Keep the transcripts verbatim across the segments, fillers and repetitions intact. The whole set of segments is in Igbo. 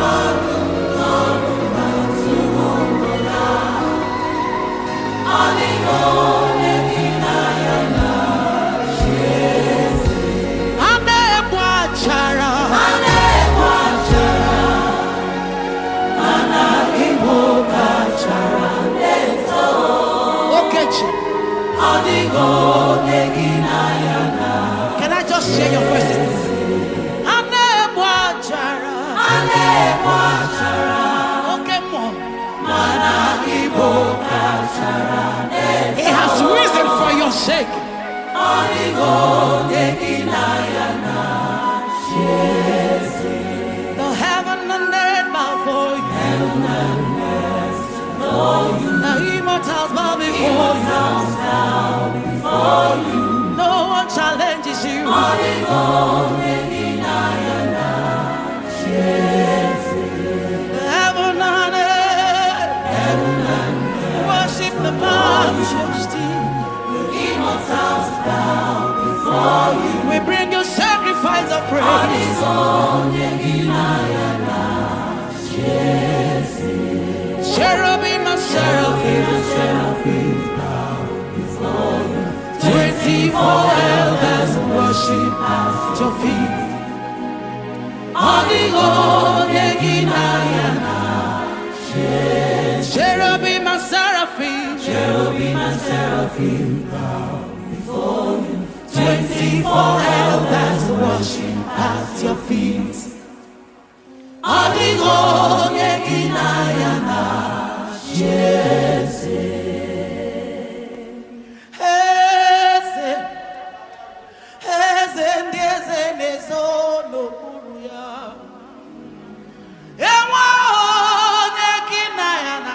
Can I just share your voices? He has risen for your sake. The heaven and earth bow for you. The immortals bow before you. No one challenges you. The heaven and earth worship the majesty. We bring you sacrifice of praise. Cherubim and seraphim bow before you. Twenty-four elders worship at your feet. Cherubim and seraphim, cherubim and seraphim bow before you. Twenty-four elders worship at your feet. Adigo yeginayana Jesse. Eze, eze ndieze nezono kuruya. Ewa yeginayana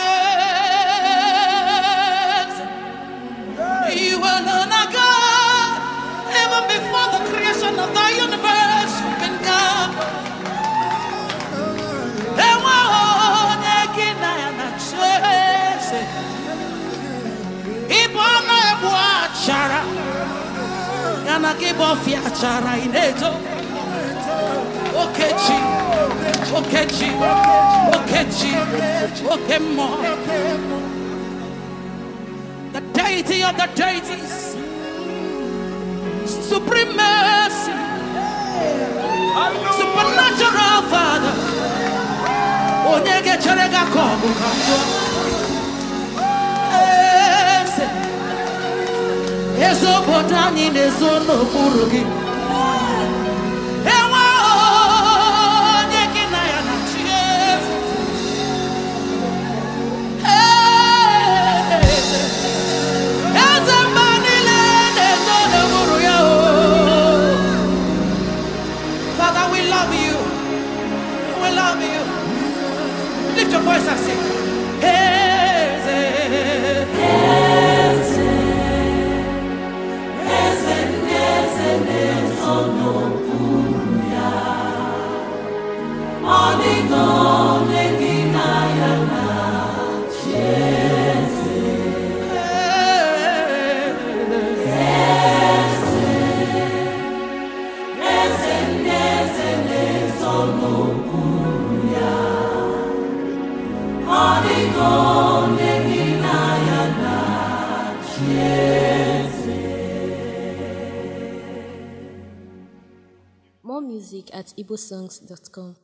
Jesse. You were known as God even before the creation of the universe. You've been God. Yana give off your chara in eto. Okechi, Okechi, Okechi, Okemo. The deity of the deities, supreme mercy, supernatural Father. Onyege cherega kobu kanjo. Ezo botani nezo no kurugi. Ewa nyekina ya na chief. Eze manile nezo no kuruya. Father, we love you. We love you. Lift your voice and sing. Eze. Eze. More music at igbosongs dot com.